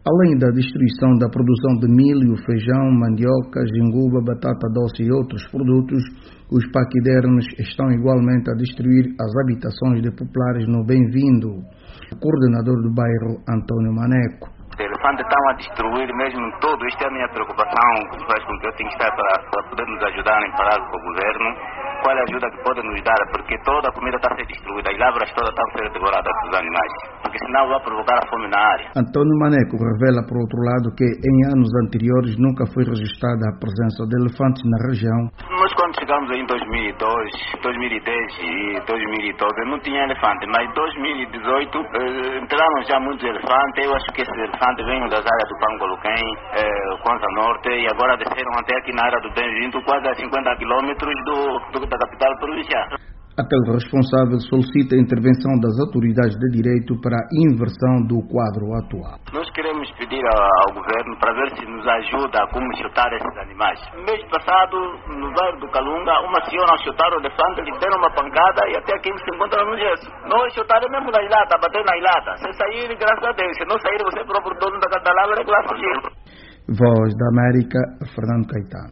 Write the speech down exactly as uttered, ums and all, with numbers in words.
Além da destruição da produção de milho, feijão, mandioca, jinguba, batata doce e outros produtos, os paquidernos estão igualmente a destruir as habitações de populares no Bem-vindo. O coordenador do bairro, Antônio Maneco. Os elefantes estão a destruir mesmo tudo. Isto é a minha preocupação, que faz com que eu tenha que estar para, para poder nos ajudar em parar com o governo. Qual é a ajuda que pode nos dar? Porque toda a comida está a ser destruída, as lavras todas estão a ser devoradas pelos animais, porque senão vai provocar a fome na área. Antônio Maneco revela, por outro lado, que em anos anteriores nunca foi registrada a presença de elefantes na região. Nós, quando chegamos em dois mil e dois, dois mil e dez e dois mil e doze, não tinha elefante, mas em dois mil e dezoito eh, entraram já muitos elefantes. Eu acho que esses elefantes vêm das áreas do Pangoluquém, eh, Kwanza Norte, e agora desceram até aqui na área do Bem-vindo, quase a cinquenta quilômetros do, do da capital provincial. Aquele responsável solicita a intervenção das autoridades de direito para a inversão do quadro atual. Nós queremos pedir ao governo para ver se nos ajuda a como chutar esses animais. No mês passado, no bairro do Calunga, uma senhora chutaram o elefante, lhe deram uma pancada e até aqui se encontra no gesso. Nós chutaram mesmo na ilhata, bater na ilhata. Se sair, graças a Deus. Se não sair, você é o próprio dono da lavra, é que vai fugir. Voz da América, Fernando Caetano.